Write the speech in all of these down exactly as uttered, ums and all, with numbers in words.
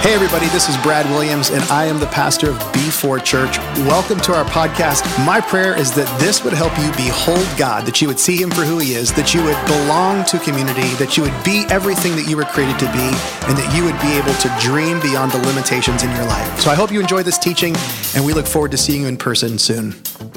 Hey everybody, this is Brad Williams and I am the pastor of B four Church. Welcome to our podcast. My prayer is that this would help you behold God, that you would see him for who he is, that you would belong to community, that you would be everything that you were created to be, and that you would be able to dream beyond the limitations in your life. So I hope you enjoy this teaching and we look forward to seeing you in person soon.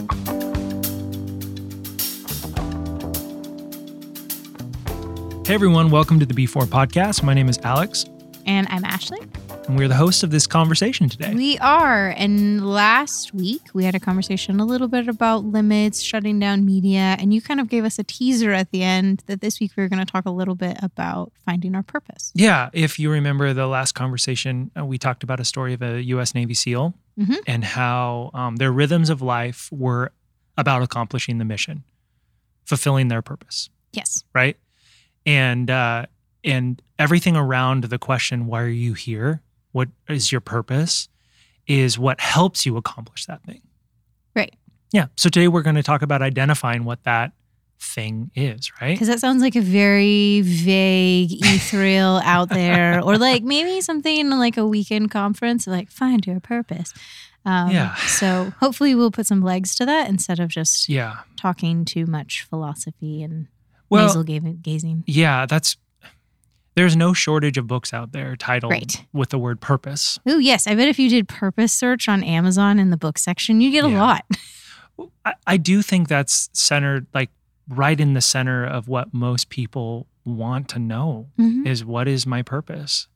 Hey everyone, welcome to the B four podcast. My name is Alex. And I'm Ashley. And we're the hosts of this conversation today. We are. And last week, we had a conversation a little bit about limits, shutting down media, and you kind of gave us a teaser at the end that this week we were going to talk a little bit about finding our purpose. Yeah, if you remember the last conversation, uh, we talked about a story of a U S Navy SEAL mm-hmm. and how um, their rhythms of life were about accomplishing the mission, fulfilling their purpose. Yes. Right? And uh, and everything around the question, why are you here? What is your purpose? Is what helps you accomplish that thing. Right. Yeah. So today we're going to talk about identifying what that thing is, right? Because that sounds like a very vague, ethereal out there, or like maybe something like a weekend conference, like find your purpose. Um, yeah. So hopefully we'll put some legs to that instead of just yeah. talking too much philosophy and well, nasal gazing. Yeah, that's... There's no shortage of books out there titled right. with the word purpose. Oh, yes. I bet if you did purpose search on Amazon in the book section, you get a yeah. lot. I, I do think that's centered, like right in the center of what most people want to know mm-hmm. is what is my purpose?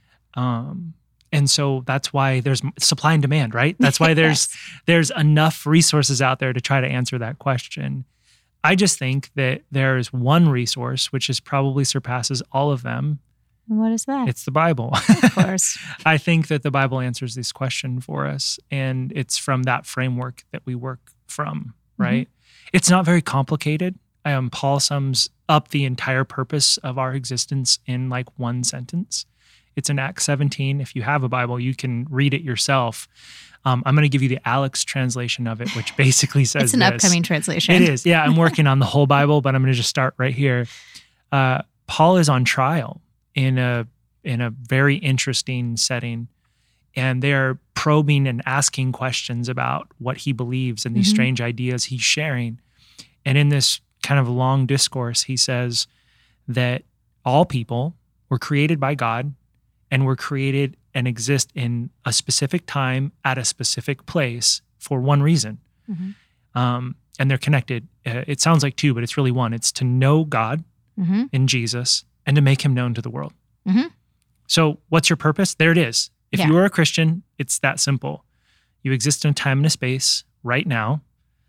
Um, and so that's why there's supply and demand, right? That's why there's yes. there's enough resources out there to try to answer that question. I just think that there's one resource which is probably surpasses all of them. What is that? It's the Bible. Of course. I think that the Bible answers this question for us, and it's from that framework that we work from, right? Mm-hmm. It's not very complicated. Um, Paul sums up the entire purpose of our existence in like one sentence. It's in Acts seventeen. If you have a Bible, you can read it yourself. Um, I'm going to give you the Alex translation of it, which basically says It's an this. upcoming translation. It is. Yeah, I'm working on the whole Bible, but I'm going to just start right here. Uh, Paul is on trial in a in a very interesting setting, and they're probing and asking questions about what he believes and these mm-hmm. strange ideas he's sharing. And in this kind of long discourse, he says that all people were created by God and were created and exist in a specific time at a specific place for one reason. Mm-hmm. Um, and they're connected. Uh, it sounds like two, but it's really one. It's to know God mm-hmm. in Jesus and to make him known to the world. Mm-hmm. So what's your purpose? There it is. If yeah. you are a Christian, it's that simple. You exist in a time and a space right now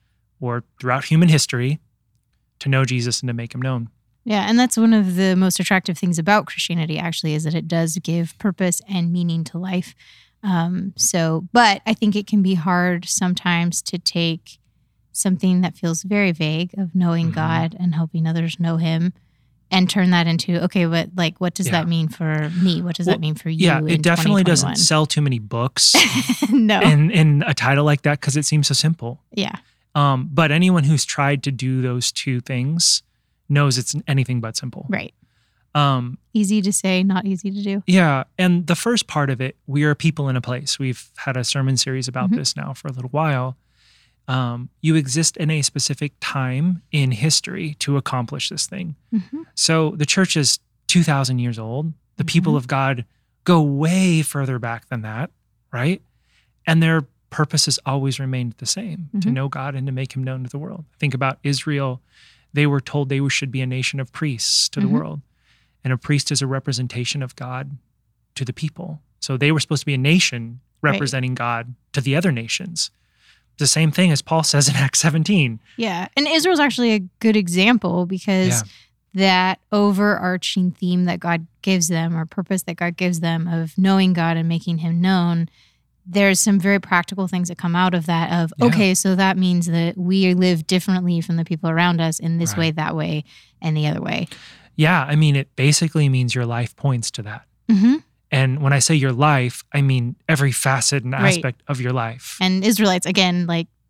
or throughout human history to know Jesus and to make him known. Yeah, and that's one of the most attractive things about Christianity, actually, is that it does give purpose and meaning to life. Um, so, but I think it can be hard sometimes to take something that feels very vague of knowing mm-hmm. God and helping others know him and turn that into, okay, but like, what does yeah. that mean for me? What does well, that mean for you? Yeah, it definitely doesn't sell too many books no. in, in a title like that because it seems so simple. Yeah. Um, but anyone who's tried to do those two things knows it's anything but simple. Right. Um, easy to say, not easy to do. Yeah. And the first part of it, we are a people in a place. We've had a sermon series about mm-hmm. this now for a little while. Um, you exist in a specific time in history to accomplish this thing. Mm-hmm. So the church is two thousand years old. The mm-hmm. people of God go way further back than that, right? And their purpose has always remained the same, mm-hmm. to know God and to make him known to the world. Think about Israel. They were told they should be a nation of priests to the mm-hmm. world. And a priest is a representation of God to the people. So they were supposed to be a nation representing right. God to the other nations. The same thing as Paul says in Acts seventeen. Yeah. And Israel's actually a good example because yeah. that overarching theme that God gives them, or purpose that God gives them of knowing God and making him known, there's some very practical things that come out of that of, yeah. okay, so that means that we live differently from the people around us in this right. way, that way, and the other way. Yeah, I mean, it basically means your life points to that. Mm-hmm. And when I say your life, I mean every facet and aspect right. of your life. And Israelites, again, like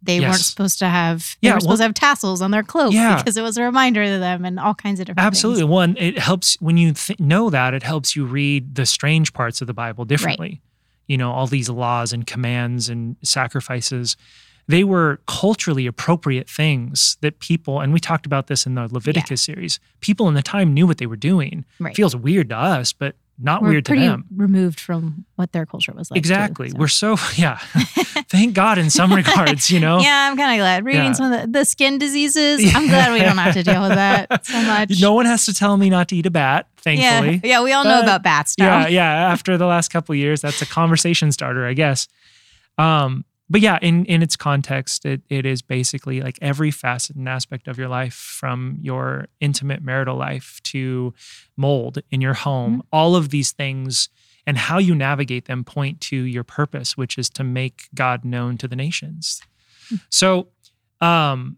they Yes. weren't supposed to have, they Yeah, were supposed well- to have tassels on their cloak Yeah. because it was a reminder to them and all kinds of different Absolutely. things. One, it helps when you th- know that, it helps you read the strange parts of the Bible differently. You know, all these laws and commands and sacrifices, they were culturally appropriate things that people, and we talked about this in the Leviticus series, people in the time knew what they were doing. Right. Feels weird to us, but not We're weird to pretty them. removed from what their culture was like. too, Exactly. so. We're so, yeah. Thank God in some regards, you know? Yeah, I'm kind of glad. Reading Yeah. some of the, the skin diseases, I'm glad we don't have to deal with that so much. No one has to tell me not to eat a bat, yeah, thankfully. yeah, we all know But- about bats now. Yeah, yeah. After the last couple of years, that's a conversation starter, I guess. Um, but yeah, in in its context, it it is basically like every facet and aspect of your life, from your intimate marital life to mold in your home. Mm-hmm. All of these things and how you navigate them point to your purpose, which is to make God known to the nations. Hmm. So, um,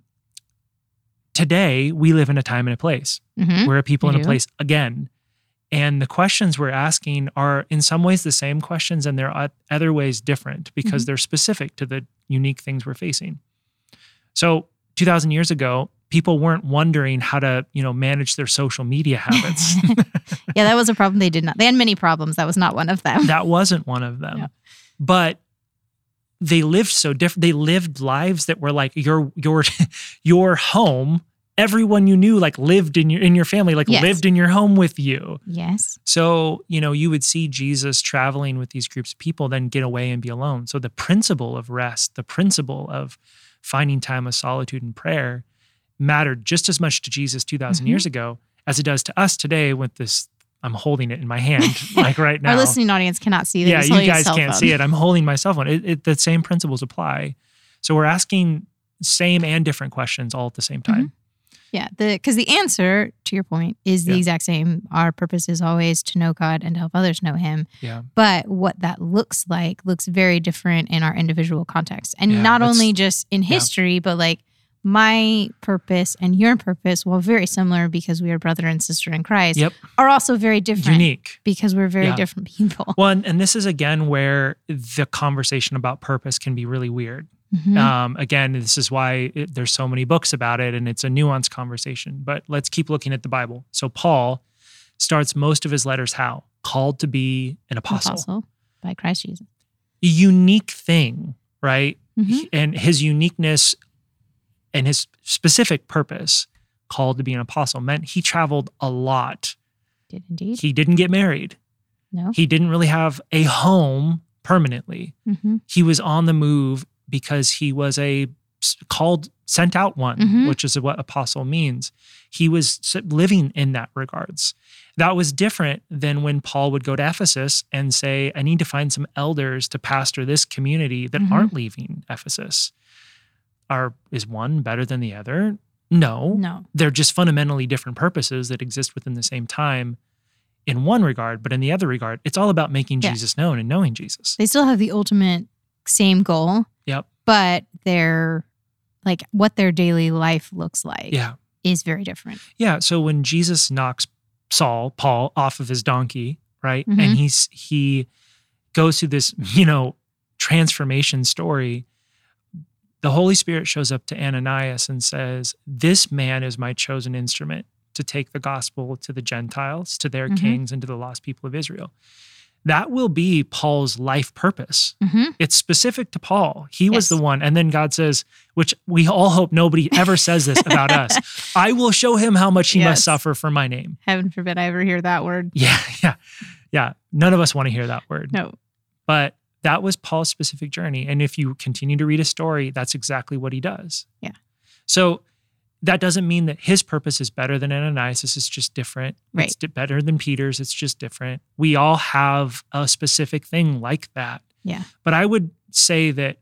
today we live in a time and a place. Mhm. We're a people We in a do. place again. And the questions we're asking are in some ways the same questions, and they're o- other ways different because Mhm. they're specific to the unique things we're facing. So two thousand years ago, people weren't wondering how to, you know, manage their social media habits. Yeah, that was a problem they did not. They had many problems. That was not one of them. That wasn't one of them. Yeah. But they lived so different. They lived lives that were like your your your home. Everyone you knew like lived in your in your family, like Yes. lived in your home with you. Yes. So, you know, you would see Jesus traveling with these groups of people, then get away and be alone. So the principle of rest, the principle of finding time of solitude and prayer mattered just as much to Jesus two thousand Mhm. years ago as it does to us today with this. I'm holding it in my hand, like right now. Our listening audience cannot see that. Yeah, He's you holding his guys cell can't phone. see it. I'm holding my cell phone. It, it, the same principles apply. So we're asking same and different questions all at the same time. Yeah, the because the answer to your point is the Yeah. exact same. Our purpose is always to know God and to help others know Him. Yeah. But what that looks like looks very different in our individual context, and Yeah, not that's- only just in history, but like my purpose and your purpose, while very similar because we are brother and sister in Christ, Yep. are also very different Unique. because we're very Yeah. different people. Well, and, and this is again where the conversation about purpose can be really weird. Mhm. Um, again, this is why it, there's so many books about it, and it's a nuanced conversation. But let's keep looking at the Bible. So Paul starts most of his letters how? Called to be an apostle. Apostle by Christ Jesus. A unique thing, right? Mhm. And his uniqueness and his specific purpose, called to be an apostle, meant he traveled a lot. Did indeed. He didn't get married. No. He didn't really have a home permanently. Mhm. He was on the move because he was a s- called, sent out one, Mhm. which is what apostle means. He was s- living in that regards. That was different than when Paul would go to Ephesus and say, I need to find some elders to pastor this community that Mhm. aren't leaving Ephesus. Are, is one better than the other? No. No. They're just fundamentally different purposes that exist within the same time in one regard, but in the other regard, it's all about making Yeah. Jesus known and knowing Jesus. They still have the ultimate same goal, Yep. but their like what their daily life looks like Yeah. is very different. Yeah. So when Jesus knocks Saul, Paul, off of his donkey, right? Mhm. And he's he goes through this, you know, transformation story. The Holy Spirit shows up to Ananias and says, this man is my chosen instrument to take the gospel to the Gentiles, to their Mhm. kings, and to the lost people of Israel. That will be Paul's life purpose. Mm-hmm. It's specific to Paul. He was Yes. the one. And then God says, which we all hope nobody ever says this about us, I will show him how much he Yes. must suffer for my name. Heaven forbid I ever hear that word. Yeah, yeah, yeah. None of us want to hear that word. No. But that was Paul's specific journey. And if you continue to read his story, that's exactly what he does. Yeah. So that doesn't mean that his purpose is better than Ananias. It's just different. Right. It's di- better than Peter's. It's just different. We all have a specific thing like that. Yeah. But I would say that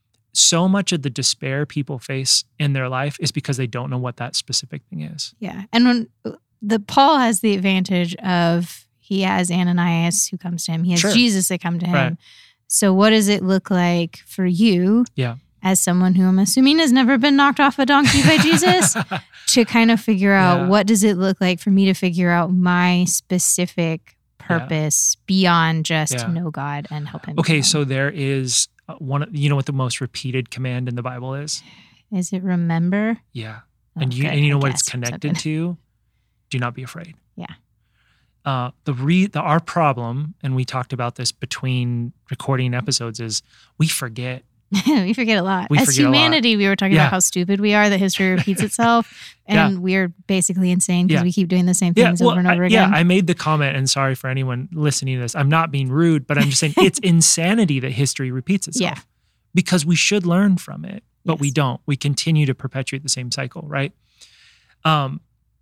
so much of the despair people face in their life is because they don't know what that specific thing is. Yeah. And when the Paul has the advantage of he has Ananias who comes to him. He has Sure. Jesus that come to him. Right. So what does it look like for you Yeah. as someone who I'm assuming has never been knocked off a donkey by Jesus to kind of figure out Yeah. what does it look like for me to figure out my specific purpose beyond just Yeah. know God and help him. Okay, know. so there is uh, one, of- you know what the most repeated command in the Bible is? Is it remember? Yeah. Oh, And you, good. and you know I what it's guessed. So connected good. to? Do not be afraid. Yeah. Uh, the re the our problem, and we talked about this between recording episodes, is we forget. We forget a lot. We As forget a lot. humanity, we were talking Yeah. about how stupid we are, that history repeats itself, and Yeah. we're basically insane because Yeah. we keep doing the same Yeah, things well, over and over I, again. yeah. I made the comment, and sorry for anyone listening to this. I'm not being rude, but I'm just saying it's insanity that history repeats itself. Yeah. Because we should learn from it, but we Yes. don't. We continue to perpetuate the same cycle, right? Um,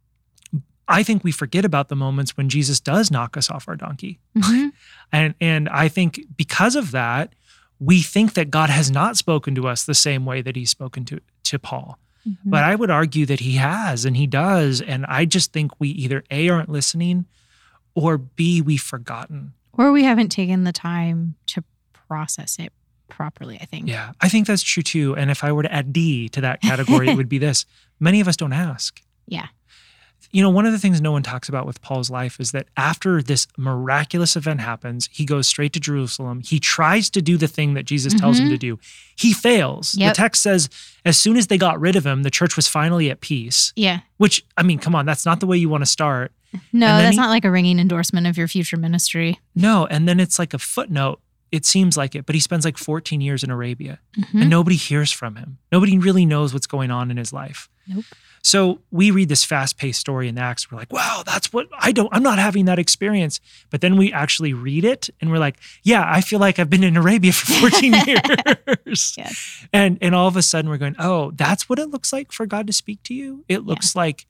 I think we forget about the moments when Jesus does knock us off our donkey. Mhm. And and I think because of that, we think that God has not spoken to us the same way that he's spoken to, to Paul. Mhm. But I would argue that he has and he does. And I just think we either A, aren't listening, or B, we've forgotten. Or we haven't taken the time to process it properly, I think. Yeah, I think that's true too. And if I were to add D to that category, it would be this. Many of us don't ask. Yeah. You know, one of the things no one talks about with Paul's life is that after this miraculous event happens, he goes straight to Jerusalem. He tries to do the thing that Jesus tells him Mhm. to do. He fails. Yep. The text says, as soon as they got rid of him, the church was finally at peace, Yeah. which, I mean, come on, that's not the way you want to start. No, And then that's he- not like a ringing endorsement of your future ministry. No, and then it's like a footnote. It seems like it, but he spends like fourteen years in Arabia Mhm. and nobody hears from him. Nobody really knows what's going on in his life. Nope. So we read this fast-paced story in Acts. We're like, wow, that's what I don't, I'm not having that experience. But then we actually read it and we're like, yeah, I feel like I've been in Arabia for fourteen years. Yes. And and all of a sudden we're going, oh, that's what it looks like for God to speak to you. It looks like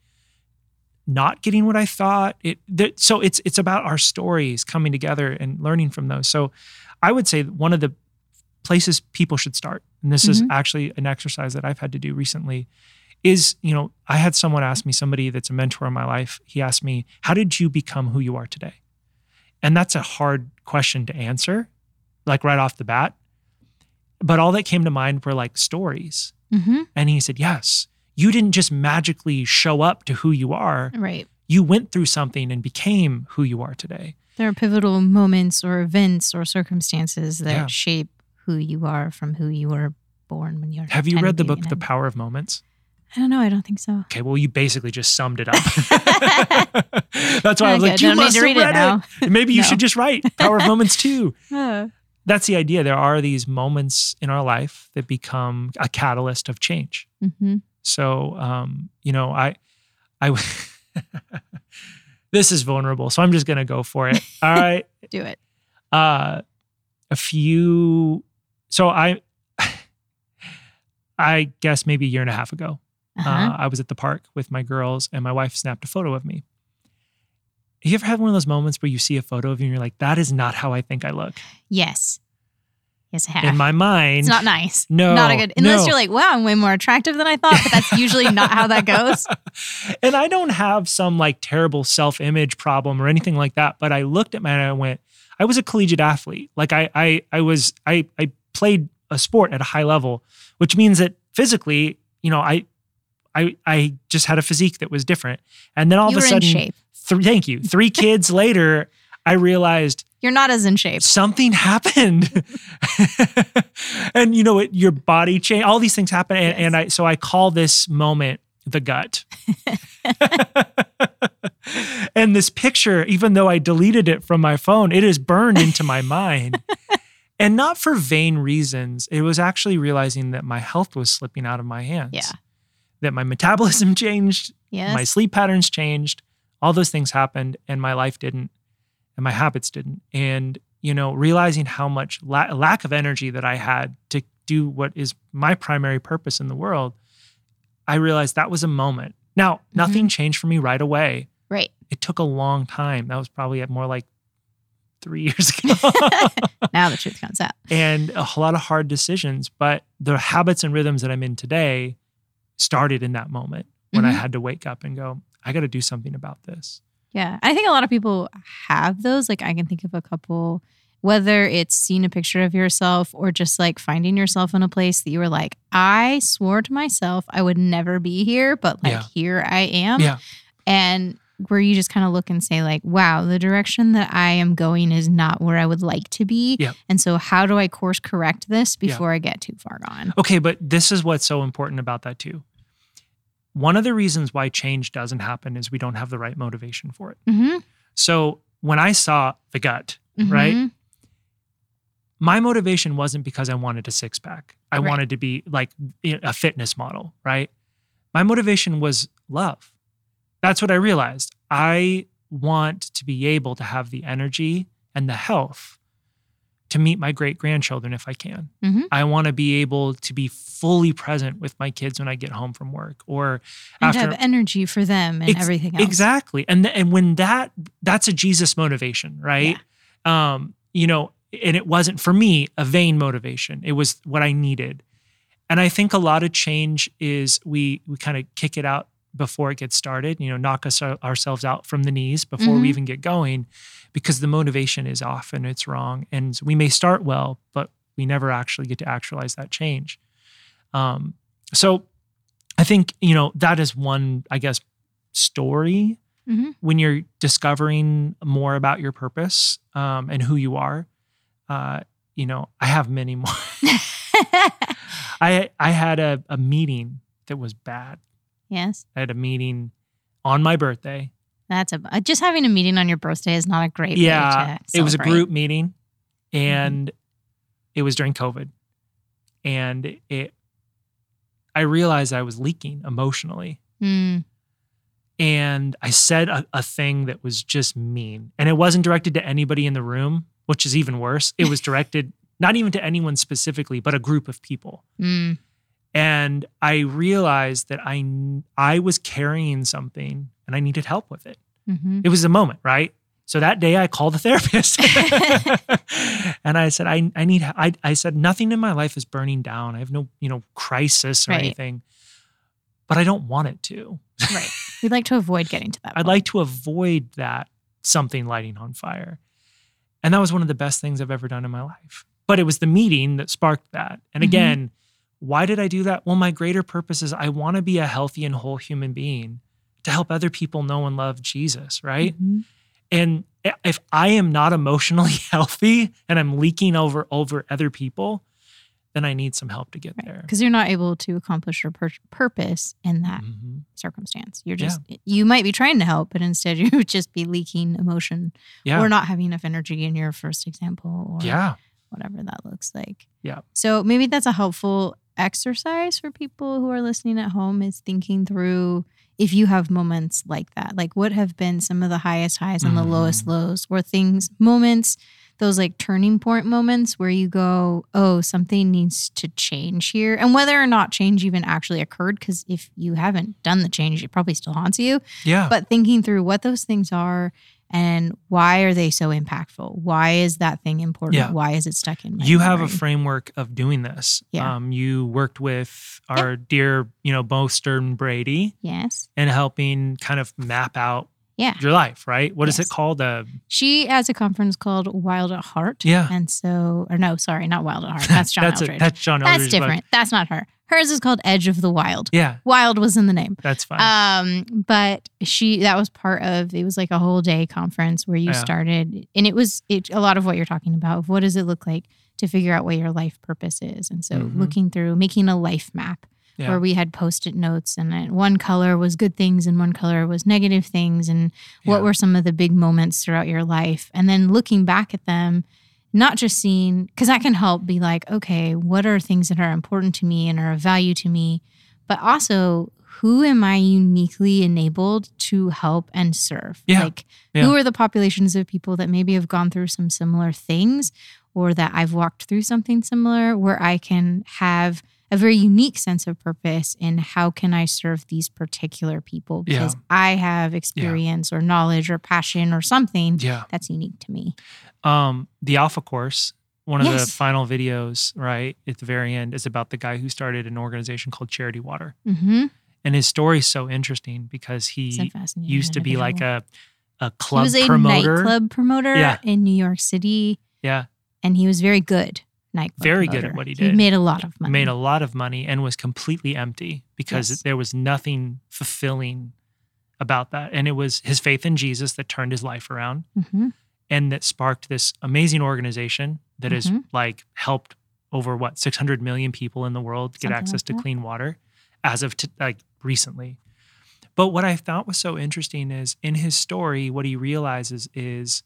not getting what I thought. It th- so it's it's about our stories coming together and learning from those. So I would say one of the places people should start, and this is Mhm. actually an exercise that I've had to do recently, is, you know, I had someone ask me, somebody that's a mentor in my life, he asked me, how did you become who you are today? And that's a hard question to answer, like right off the bat. But all that came to mind were like stories. Mm-hmm. And he said, yes, you didn't just magically show up to who you are. Right. You went through something and became who you are today. There are pivotal moments or events or circumstances that Yeah. shape who you are from who you were born when you're. Have you tiny read the baby book, The and- Power of Moments? I don't know. I don't think so. Okay, well, you basically just summed it up. That's why I was Okay, like, you don't need must to have read it read now. it. Maybe you No. should just write Power of Moments too. Uh, That's the idea. There are these moments in our life that become a catalyst of change. mm-hmm. So, um, you know, I, I, this is vulnerable, so I'm just going to go for it. All right. Do it. Uh, a few, so I, I guess maybe a year and a half ago, Uh-huh. uh, I was at the park with my girls and my wife snapped a photo of me. You ever had one of those moments where you see a photo of you and you're like, that is not how I think I look? Yes. Yes, I have. In my mind. It's not nice. No, Not a good. Unless no. you're like, wow, I'm way more attractive than I thought. But that's usually not how that goes. And I don't have some like terrible self-image problem or anything like that. But I looked at my and I went, I was a collegiate athlete. Like I, I, I was, I, I played a sport at a high level, which means that physically, you know, I, I, I just had a physique that was different. And then all You of a were sudden, in shape. Th- thank you. Three kids later, I realized You're not as in shape. something happened. And you know what, your body change, all these things happen. And, Yes. and I, so I call this moment the gut. And this picture, even though I deleted it from my phone, it is burned into my mind. And not for vain reasons. It was actually realizing that my health was slipping out of my hands. Yeah. That my metabolism changed, Yes. my sleep patterns changed, all those things happened, and my life didn't, and my habits didn't. And, you know, realizing how much la- lack of energy that I had to do what is my primary purpose in the world, I realized that was a moment. Now, nothing changed for me right away. Right. It took a long time. That was probably at more like three years ago. Now the truth comes out. And a lot of hard decisions, but the habits and rhythms that I'm in today started in that moment when I Mhm. had to wake up and go, I got to do something about this. Yeah. I think a lot of people have those. Like I can think of a couple, whether it's seeing a picture of yourself or just like finding yourself in a place that you were like, I swore to myself I would never be here, but like Yeah. here I am. Yeah. And where you just kind of look and say like, wow, the direction that I am going is not where I would like to be. Yep. And so how do I course correct this before I get too far gone? Okay, but this is what's so important about that too. One of the reasons why change doesn't happen is we don't have the right motivation for it. Mm-hmm. So when I saw The Gut, Mm-hmm. right? My motivation wasn't because I wanted a six pack. I Right. wanted to be like a fitness model, right? My motivation was love. That's what I realized. I want to be able to have the energy and the health to meet my great grandchildren if I can. Mm-hmm. I want to be able to be fully present with my kids when I get home from work or And after. to have energy for them and Ex- everything else. Exactly. And th- and when that that's a Jesus motivation, right? Um, you know, and it wasn't for me a vain motivation. It was what I needed. And I think a lot of change is we we kind of kick it out before it gets started, you know, knock us our, ourselves out from the knees before Mhm. we even get going because the motivation is off and it's wrong. And we may start well, but we never actually get to actualize that change. Um, so I think, you know, that is one, I guess, story Mhm. when you're discovering more about your purpose um, and who you are. Uh, you know, I have many more. I I had a, a meeting that was bad. Yes. I had a meeting on my birthday. That's a uh, just having a meeting on your birthday is not a great Yeah, way to it was a celebrate. group meeting, and it was during COVID, and it. I realized I was leaking emotionally, Mm. and I said a, a thing that was just mean, and it wasn't directed to anybody in the room, which is even worse. It was directed not even to anyone specifically, but a group of people. Mm. And I realized that I I was carrying something and I needed help with it. Mm-hmm. It was a moment, right? So that day I called a therapist and I said, I, I need, I, I said, nothing in my life is burning down. I have no, you know, crisis or Right. anything, but I don't want it to. Right. We'd like to avoid getting to that I'd point. like to avoid that something lighting on fire. And that was one of the best things I've ever done in my life. But it was the meeting that sparked that. And Mhm. again, why did I do that? Well, my greater purpose is I want to be a healthy and whole human being to help other people know and love Jesus, right? Mhm. And if I am not emotionally healthy and I'm leaking over over other people, then I need some help to get there. Because you're not able to accomplish your pur- purpose in that Mhm. circumstance. You're just, you might be trying to help, but instead you would just be leaking emotion Yeah. or not having enough energy in your first example or Yeah. whatever that looks like. Yeah. So maybe that's a helpful exercise for people who are listening at home is thinking through if you have moments like that. Like what have been some of the highest highs and the Mhm. lowest lows or things, moments, those like turning point moments where you go, oh, something needs to change here. And whether or not change even actually occurred, because if you haven't done the change, it probably still haunts you. Yeah. But thinking through what those things are and why are they so impactful? Why is that thing important? Yeah. Why is it stuck in my You have a memory? framework of doing this. Yeah. Um, you worked with our dear, you know, Bo Stern Brady Yes. and helping kind of map out Yeah. your life, right? What is Yes. it called? Uh, She has a conference called Wild at Heart. Yeah. And so, or no, sorry, not Wild at Heart. That's John that's Eldridge. it. That's John That's Eldridge. but- different. That's not her. Hers is called Edge of the Wild. Yeah, Wild was in the name. that's fine. Um, but she that was part of it was like a whole day conference where you Yeah. started, and it was it a lot of what you're talking about. Of what does it look like to figure out what your life purpose is, and so Mhm. looking through making a life map yeah. where we had post-it notes, and it, one color was good things and one color was negative things, and what Yeah. were some of the big moments throughout your life, and then looking back at them. Not just seeing, because that can help be like, okay, what are things that are important to me and are of value to me? But also, who am I uniquely enabled to help and serve? Yeah. Like, Yeah. who are the populations of people that maybe have gone through some similar things or that I've walked through something similar where I can have a very unique sense of purpose in how can I serve these particular people because Yeah. I have experience or knowledge or passion or something Yeah. that's unique to me. Um, the Alpha Course, one of the Yes. final videos, right at the very end, is about the guy who started an organization called Charity Water. Mm-hmm. And his story is so interesting because he used to be like a, a club He was a promoter. nightclub promoter Yeah. in New York City, Yeah. and he was very good nightclub Very good promoter. at what he He did. made a lot of money. Made a lot of money and was completely empty because Yes. there was nothing fulfilling about that. And it was his faith in Jesus that turned his life around Mm-hmm. and that sparked this amazing organization that has Mhm. like helped over what, six hundred million people in the world get Something access like to that. clean water as of t- like recently. But what I thought was so interesting is in his story, what he realizes is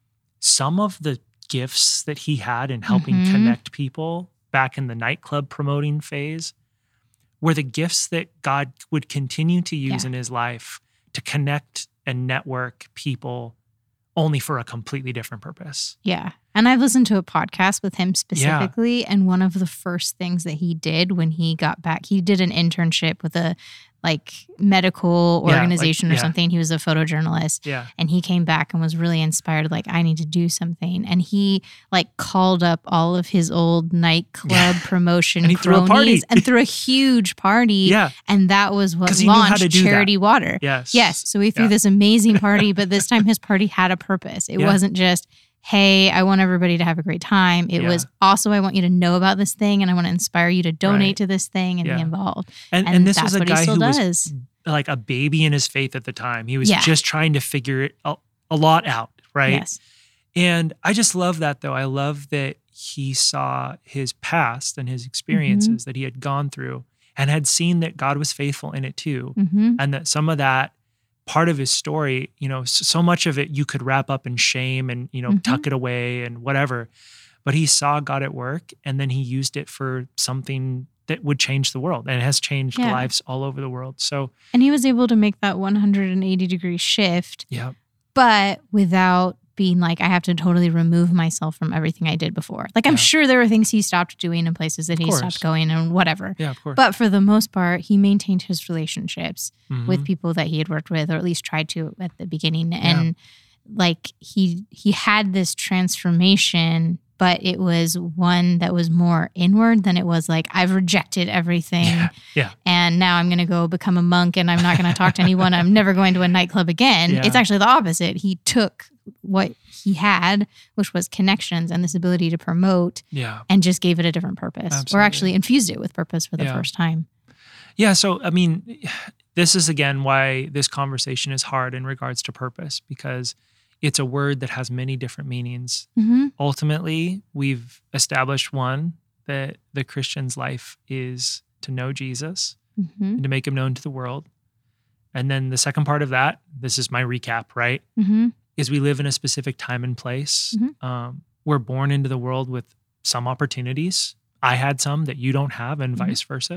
some of the gifts that he had in helping Mhm. connect people back in the nightclub promoting phase were the gifts that God would continue to use Yeah. in his life to connect and network people only for a completely different purpose. Yeah. And I've listened to a podcast with him specifically. And one of the first things that he did when he got back, he did an internship with a like medical Yeah, like- organization or yeah. something. He was a photojournalist. Yeah. And he came back and was really inspired, like, I need to do something. And he like called up all of his old nightclub Yeah. promotion And he threw a party. cronies and threw a huge party. Yeah. And that was what 'Cause he knew how launched to do that. Charity Water. Yes. Yes. So we threw Yeah. this amazing party, but this time his party had a purpose. It Yeah. wasn't just, hey, I want everybody to have a great time. It Yeah. was also, I want you to know about this thing and I want to inspire you to donate Right. to this thing and Yeah. be involved. And, And, and this that's was a what he guy still who was does. like a baby in his faith at the time. He was Yeah. just trying to figure it a, a lot out, right? Yes. And I just love that though. I love that he saw his past and his experiences Mm-hmm. that he had gone through and had seen that God was faithful in it too. Mm-hmm. And that some of that part of his story, you know, so, so much of it you could wrap up in shame and, you know, Mhm. tuck it away and whatever. But he saw God at work and then he used it for something that would change the world and it has changed Yeah. lives all over the world. So, And he was able to make that one hundred eighty degree shift, yeah. but without being like, I have to totally remove myself from everything I did before. Like, I'm Yeah. sure there were things he stopped doing and places that he course. stopped going and whatever. Yeah, of course. But for the most part, he maintained his relationships Mhm. with people that he had worked with, or at least tried to at the beginning. And like he he had this transformation, but it was one that was more inward than it was like, I've rejected everything. Yeah. Yeah. And now I'm going to go become a monk and I'm not going to talk to anyone. I'm never going to a nightclub again. Yeah. It's actually the opposite. He took what he had, which was connections and this ability to promote, Yeah. and just gave it a different purpose, or Absolutely. actually infused it with purpose for the Yeah. first time. Yeah. So, I mean, this is again why this conversation is hard in regards to purpose, because it's a word that has many different meanings. Mm-hmm. Ultimately, we've established one, that the Christian's life is to know Jesus Mm-hmm. and to make him known to the world. And then the second part of that, this is my recap, right? Mm-hmm. Is we live in a specific time and place. Mhm. Um, we're born into the world with some opportunities. I had some that you don't have, and Mhm. vice versa.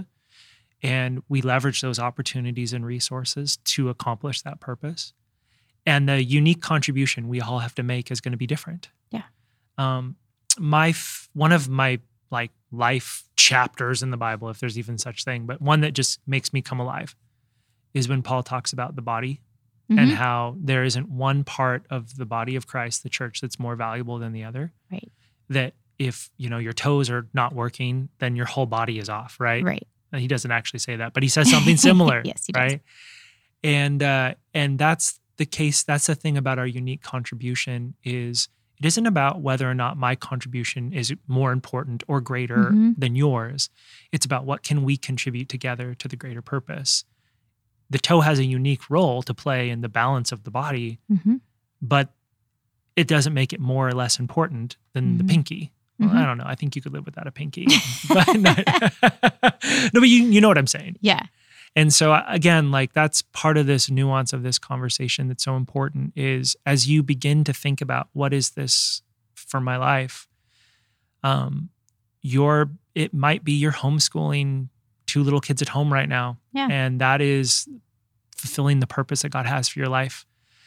And we leverage those opportunities and resources to accomplish that purpose. And the unique contribution we all have to make is going to be different. Yeah. Um, my f- one of my like life chapters in the Bible, if there's even such thing, but one that just makes me come alive, is when Paul talks about the body. And Mhm. how there isn't one part of the body of Christ, the church, that's more valuable than the other. Right. That if, you know, your toes are not working, then your whole body is off, right? Right. And he doesn't actually say that, but he says something similar. Yes, he does. Right. And uh, and that's the case. That's the thing about our unique contribution is it isn't about whether or not my contribution is more important or greater Mhm. than yours. It's about what can we contribute together to the greater purpose. The toe has a unique role to play in the balance of the body, Mm-hmm. but it doesn't make it more or less important than the Mhm. pinky. Well, Mhm. I don't know. I think you could live without a pinky. but no, no, but you, you know what I'm saying. Yeah. And so uh, again, like that's part of this nuance of this conversation that's so important is as you begin to think about what is this for my life, um, your it might be you're homeschooling two little kids at home right now. Yeah. And that is fulfilling the purpose that God has for your life.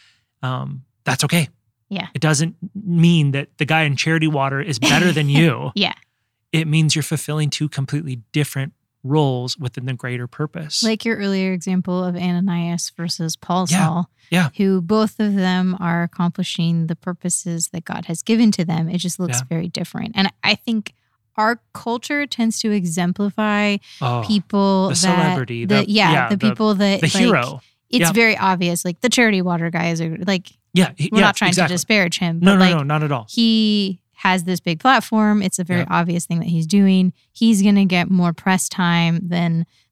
Um, that's okay. Yeah. It doesn't mean that the guy in Charity Water is better than you. Yeah. It means you're fulfilling two completely different roles within the greater purpose. Like your earlier example of Ananias versus Paul Yeah, Saul, yeah. who both of them are accomplishing the purposes that God has given to them. It just looks Yeah. very different. And I think our culture tends to exemplify oh, people the that, celebrity, the, the- yeah, yeah, the, the- people that the like, hero. It's Yeah. very obvious. Like the Charity Water guys are like, Yeah, he- we're yeah, not trying exactly. to disparage him, but No, no, like no, not at all. he has this big platform. It's a very Yeah. obvious thing that he's doing. He's going to get more press time than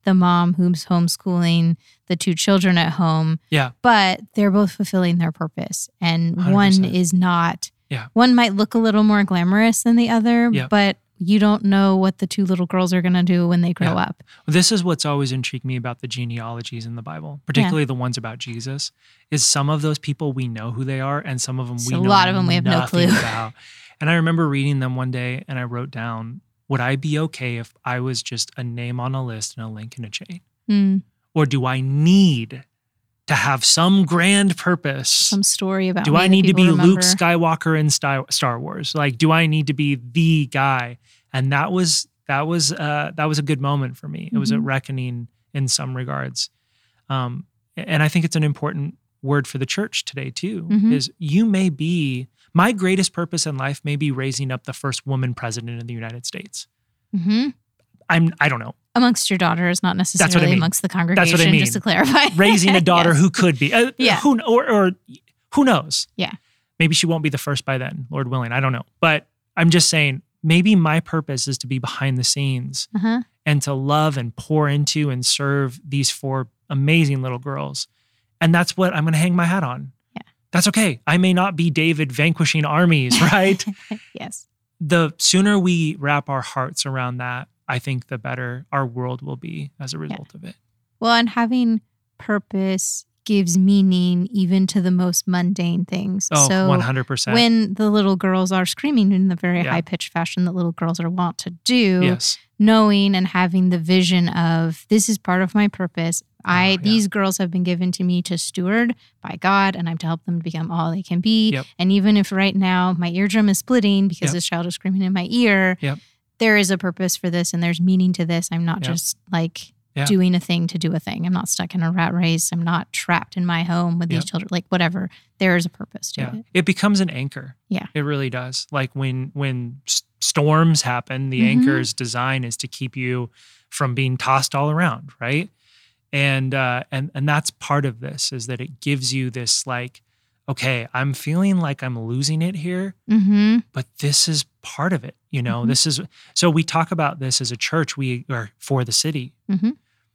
the mom who's homeschooling the two children at home. Yeah. But they're both fulfilling their purpose. And one hundred one percent. is not, Yeah. one might look a little more glamorous than the other, Yeah. but you don't know what the two little girls are going to do when they grow Yeah. up. This is what's always intrigued me about the genealogies in the Bible, particularly the ones about Jesus, is some of those people we know who they are, and some of them we So a know lot of them we have no nothing clue. about. And I remember reading them one day, and I wrote down, would I be okay if I was just a name on a list and a link in a chain? Mm, Or do I need to have some grand purpose? some story about Do me I that need to people be remember. Luke Skywalker in Star Star Wars? Like, do I need to be the guy? And that was that was uh, that was a good moment for me. It was a Mhm. reckoning in some regards, um, and I think it's an important word for the church today too. Mhm. Is you may be my greatest purpose in life may be raising up the first woman president of the United States. Mhm. I'm I don't know. Amongst your daughters, not necessarily mean. amongst the congregation, That's what I mean. just to clarify. Raising a daughter Yes. who could be, uh, Yeah. who or, or who knows? Yeah. Maybe she won't be the first by then, Lord willing. I don't know. But I'm just saying, maybe my purpose is to be behind the scenes Uh-huh. and to love and pour into and serve these four amazing little girls. And that's what I'm going to hang my hat on. Yeah. That's okay. I may not be David vanquishing armies, right? Yes. The sooner we wrap our hearts around that, I think the better our world will be as a result of it. Well, and having purpose gives meaning even to the most mundane things. Oh, so one hundred percent. when the little girls are screaming in the very Yeah. high-pitched fashion that little girls are wont to do, Yes. knowing and having the vision of this is part of my purpose. I Oh, yeah. these girls have been given to me to steward by God, and I'm to help them become all they can be. Yep. And even if right now my eardrum is splitting because Yep. this child is screaming in my ear, Yep. there is a purpose for this and there's meaning to this. I'm not Yep. just like Yeah. doing a thing to do a thing. I'm not stuck in a rat race. I'm not trapped in my home with Yep. these children. Like whatever, there is a purpose to Yeah. it. It becomes an anchor. Yeah. It really does. Like when when s- storms happen, the Mhm. anchor's design is to keep you from being tossed all around, right? And uh and and that's part of this, is that it gives you this like, okay, I'm feeling like I'm losing it here, Mm-hmm. but this is part of it. You know, Mhm. this is so we talk about this as a church, we are for the city. Mm-hmm.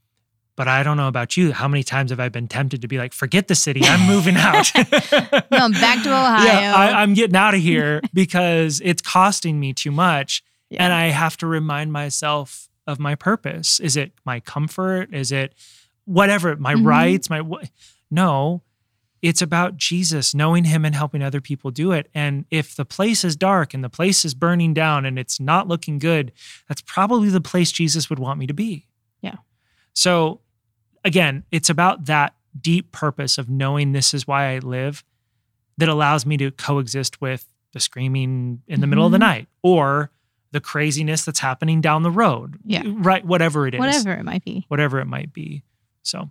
But I don't know about you. How many times have I been tempted to be like, forget the city, I'm moving out. Going back to Ohio. Yeah, I, I'm getting out of here because it's costing me too much. Yeah. And I have to remind myself of my purpose. Is it my comfort? Is it whatever, my Mhm. rights? My wh- No, it's about Jesus, knowing him and helping other people do it. And if the place is dark and the place is burning down and it's not looking good, that's probably the place Jesus would want me to be. Yeah. So again, it's about that deep purpose of knowing this is why I live that allows me to coexist with the screaming in the middle of the Mhm. night or the craziness that's happening down the road. Yeah. Right. Whatever it is. Whatever it might be. Whatever it might be. So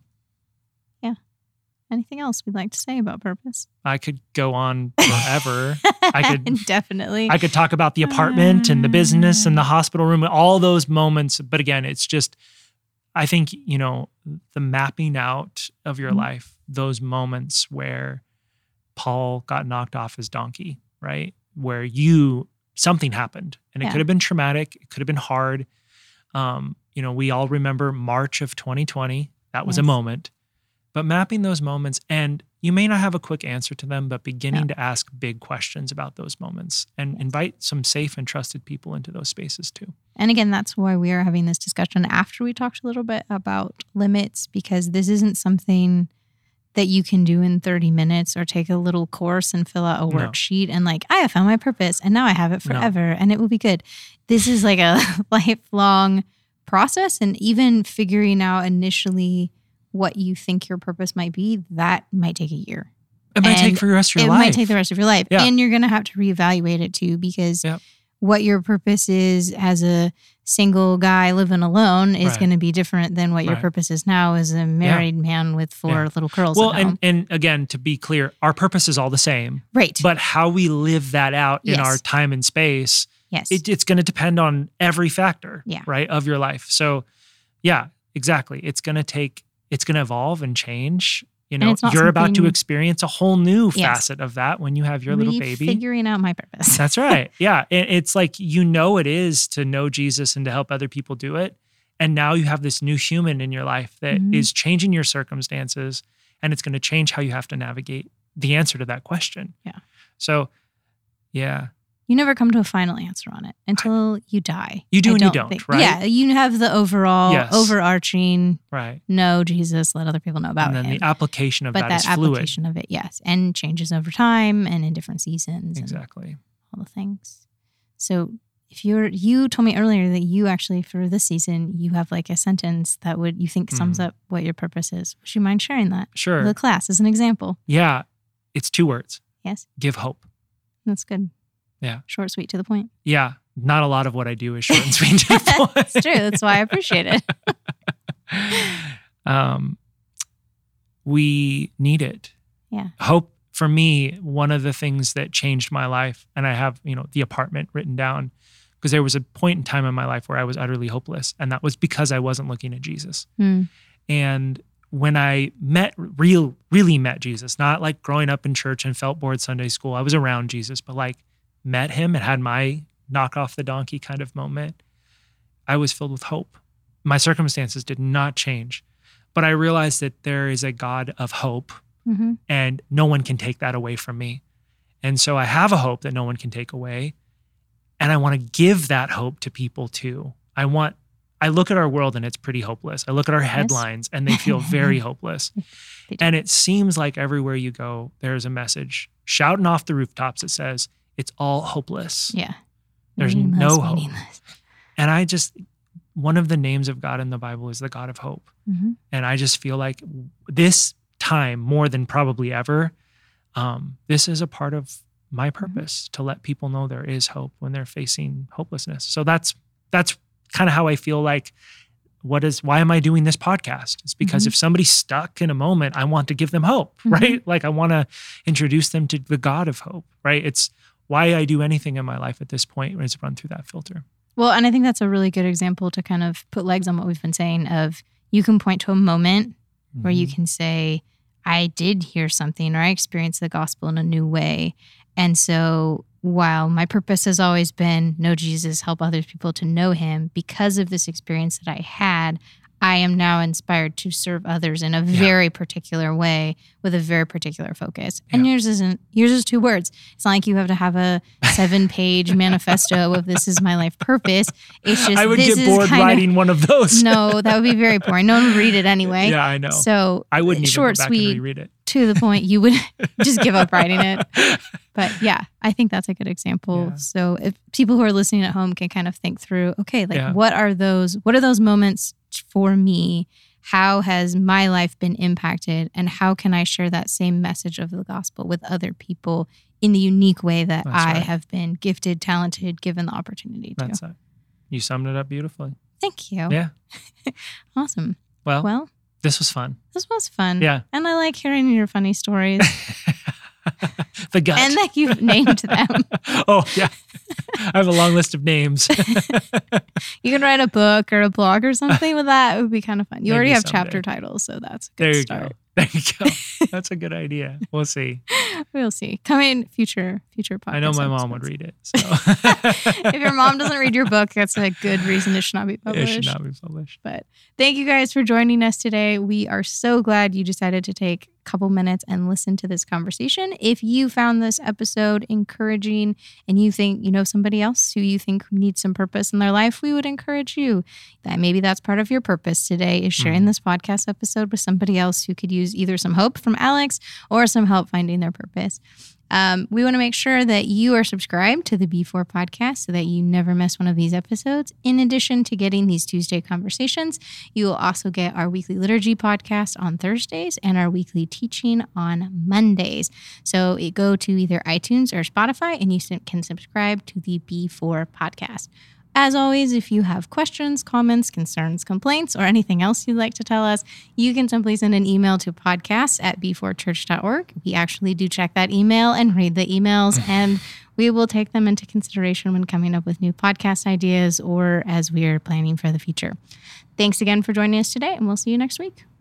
Anything else we'd like to say about purpose? I could go on forever. I could Definitely. I could talk about the apartment and the business and the hospital room, all those moments. But again, it's just, I think, you know, the mapping out of your Mhm. life, those moments where Paul got knocked off his donkey, right? Where you, something happened and it Yeah. could have been traumatic. It could have been hard. Um, you know, we all remember March of twenty twenty. That was a Yes. moment. But mapping those moments, and you may not have a quick answer to them, but beginning to ask big questions about those moments and Yes. invite some safe and trusted people into those spaces too. And again, that's why we are having this discussion after we talked a little bit about limits, because this isn't something that you can do in thirty minutes or take a little course and fill out a No. worksheet and like, I have found my purpose and now I have it No. forever and it will be good. This is like a lifelong process, and even figuring out initially what you think your purpose might be, that might take a year. It might And take for the rest of It your life. might take the rest of your life. Yeah. And you're going to have to reevaluate it too, because Yep. what your purpose is as a single guy living alone is Right. going to be different than what your Right. purpose is now as a married man with four Yeah. little girls Well, at and, home. and again, to be clear, our purpose is all the same, Right. but how we live that out in Yes. our time and space, yes. it, it's going to depend on every factor, Yeah. right, of your life. So, yeah, exactly. It's going to take, it's going to evolve and change. You know, it's not you're about to something- experience a whole new Yes. facet of that when you have your little baby. Figuring out my purpose. That's right. Yeah. And it's like, you know, it is to know Jesus and to help other people do it. And now you have this new human in your life that Mhm. is changing your circumstances, and it's going to change how you have to navigate the answer to that question. Yeah. So, yeah. You never come to a final answer on it until you die. You do I and you don't, think- right? Yeah, you have the overall, Yes. overarching, Right. know Jesus, let other people know about And then him. the application of but that, that is fluid. application of it, yes, and changes over time and in different seasons Exactly. and all the things. So if you're, you told me earlier that you actually, for this season, you have like a sentence that would, you think sums Mhm. up what your purpose is. Would you mind sharing that? Sure. The class as an example. Yeah. It's two words. Yes, Give hope. that's good. Yeah. Short, sweet, to the point. Yeah. Not a lot of what I do is short and sweet to the point. That's true. That's why I appreciate it. um, we need it. Yeah. Hope for me, one of the things that changed my life, and I have, you know, the apartment written down, because there was a point in time in my life where I was utterly hopeless. And that was because I wasn't looking at Jesus. Hmm. And when I met real, really met Jesus, not like growing up in church and felt bored Sunday school, I was around Jesus, but like met him and had my knock off the donkey kind of moment, I was filled with hope. My circumstances did not change, but I realized that there is a God of hope, Mm-hmm. and no one can take that away from me. And so I have a hope that no one can take away. And I want to give that hope to people too. I want, I look at our world and it's pretty hopeless. I look at our headlines and they feel very hopeless. They do. And it seems like everywhere you go, there's a message shouting off the rooftops that says, it's all hopeless. Yeah. There's Meaningless, no hope. meaningless. And I just, one of the names of God in the Bible is the God of hope. Mhm. And I just feel like this time, more than probably ever, um, this is a part of my purpose, to let people know there is hope when they're facing hopelessness. So that's that's kind of how I feel like, what is, why am I doing this podcast? It's because Mhm. if somebody's stuck in a moment, I want to give them hope, Mhm. right? Like I want to introduce them to the God of hope, right? It's why I do anything in my life at this point is run through that filter. Well, and I think that's a really good example to kind of put legs on what we've been saying of, you can point to a moment where you Mhm. can say, I did hear something, or I experienced the gospel in a new way. And so while my purpose has always been know Jesus, help other people to know him, because of this experience that I had, I am now inspired to serve others in a Yeah. very particular way with a very particular focus. And Yeah. yours isn't, yours is two words. It's not like you have to have a seven page manifesto of this is my life purpose. It's just, I would this get is bored kinda- writing one of those. No, that would be very boring. No one would read it anyway. Yeah, I know. So I wouldn't even short, go back sweet, and reread it. to the point, you would just give up writing it. But yeah, I think that's a good example. Yeah. So if people who are listening at home can kind of think through, okay, like Yeah. what are those, what are those moments for me? How has my life been impacted? And how can I share that same message of the gospel with other people in the unique way that That's I right. have been gifted, talented, given the opportunity to? That's it. You summed it up beautifully. Thank you. Yeah. Awesome. Well, Well, this was fun. this was fun. Yeah. And I like hearing your funny stories The gut. and that you've named them. Oh, yeah. I have a long list of names. You can write a book or a blog or something with that. It would be kind of fun. You Maybe already have someday. chapter titles, so that's a good There you start. go. There you go. That's a good idea. We'll see. We'll see. Coming future future podcasts. I know my mom would episodes. read it. So If your mom doesn't read your book, that's a good reason it should not be it published. should not be published. But thank you guys for joining us today. We are so glad you decided to take a couple minutes and listen to this conversation. If you found this episode encouraging and you think you know somebody else who you think needs some purpose in their life, we would encourage you that maybe that's part of your purpose today is sharing Mhm. this podcast episode with somebody else who could use either some hope from Alex or some help finding their purpose. Um, we want to make sure that you are subscribed to the B four podcast so that you never miss one of these episodes. In addition to getting these Tuesday conversations, you will also get our weekly liturgy podcast on Thursdays and our weekly teaching on Mondays. So it go to either iTunes or Spotify and you can subscribe to the B four podcast. As always, if you have questions, comments, concerns, complaints, or anything else you'd like to tell us, you can simply send an email to podcast at b four church dot org. We actually do check that email and read the emails, and we will take them into consideration when coming up with new podcast ideas or as we are planning for the future. Thanks again for joining us today, and we'll see you next week.